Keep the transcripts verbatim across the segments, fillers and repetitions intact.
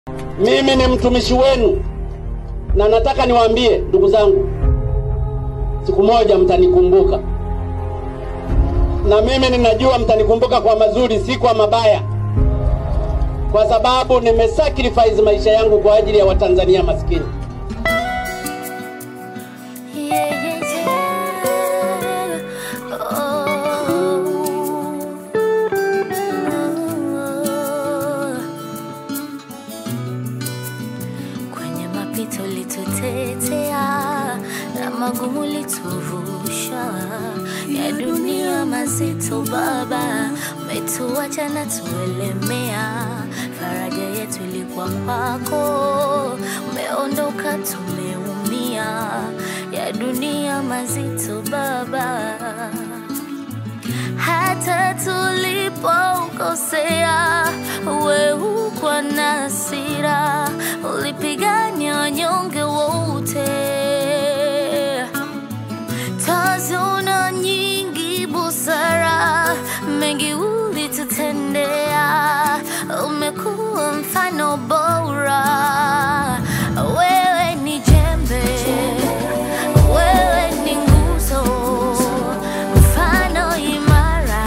Mimi ni mtumishi wenu na nataka niwaambie ndugu zangu, siku moja mtanikumbuka. Na mimi ninajua mtanikumbuka kwa mazuri, si kwa mabaya, kwa sababu nimesacrifice maisha yangu kwa ajili ya Watanzania maskini. Yeah, yeah, yeah. Oh. Oh. Kwenye mapito litutetea na magumu lituvusha, ya dunia mazito baba, umetuacha na tuelemea. Faraja yetu ilikuwa kwako, umeondoka tumeumia. Ya dunia mazito baba, hata tulipokosea wewe kwa nasira, ulipigania wanyonge wote. Tazona nyingi busara, mengi ulitutendea, umekuwa mfano bora. Wewe ni jembe, wewe ni nguzo, mfano imara,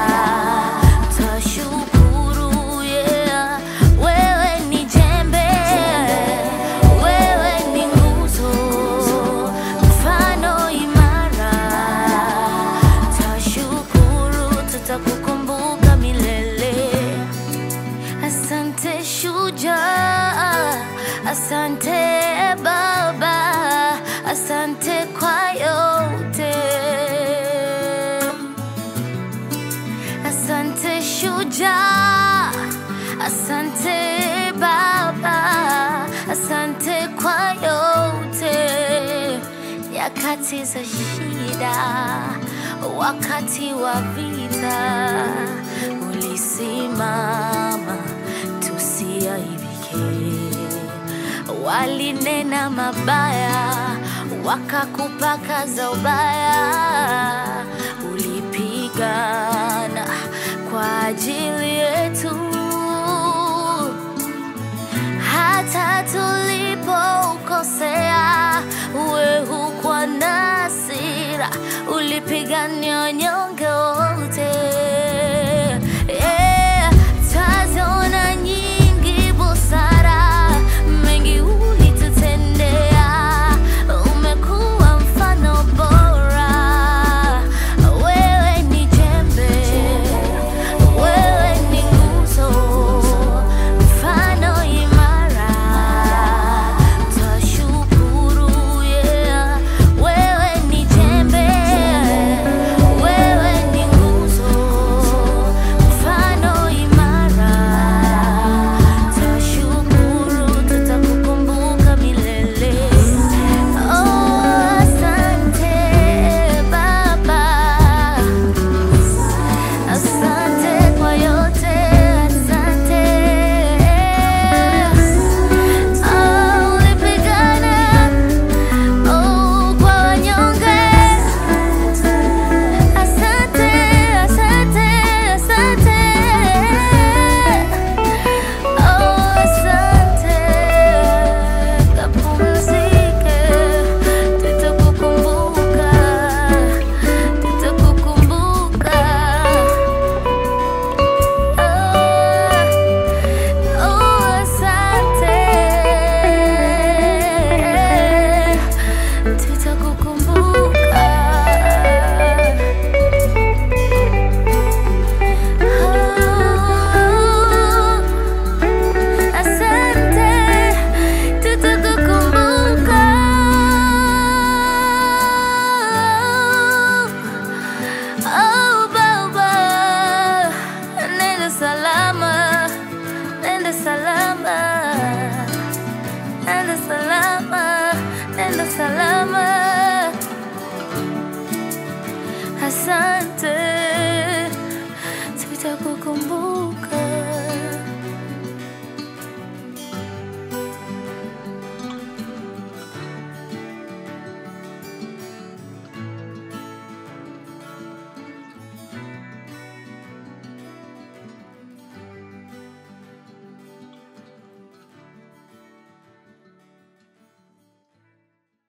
tashukuru yeah. Wewe ni jembe, wewe ni nguzo, mfano imara, tashukuru, tutakukumbuka milele. Asante shujaa, asante baba, asante kwa yote. Asante shujaa, asante baba, asante kwa yote. Nyakati za shida, wakati wa vita, ulisimama tusiaibike. Walinena mabaya, wakakupaka za ubaya, ulipigana kwa ajili yetu. Hata tulipokosea wewe hukuwa na hasira, ulipigania wanyonge wote. Yeah, tazona nyingi busara, mengi ulitutendea, umekuwa mfano bora. Wewe ni jembe, wewe ni nguzo, mfano imara, tashukuru yeah. Wewe ni jembe, wewe ni nguzo, mfano imara, tashukuru, tutakukumbuka milele. Oh, asante baba, asante kwa yote, asante. Oh, ulipigana oh kwa wanyonge. Asante, asante, asante. Oh, asante. Kapumzike, tutakukumbuka, tutakukumbuka. Oh, oh, asante, tutakukumbuka. Asante, tutakukumbuka. Oh baba, nenda salama, nenda salama, nenda salama, nenda salama. Asante.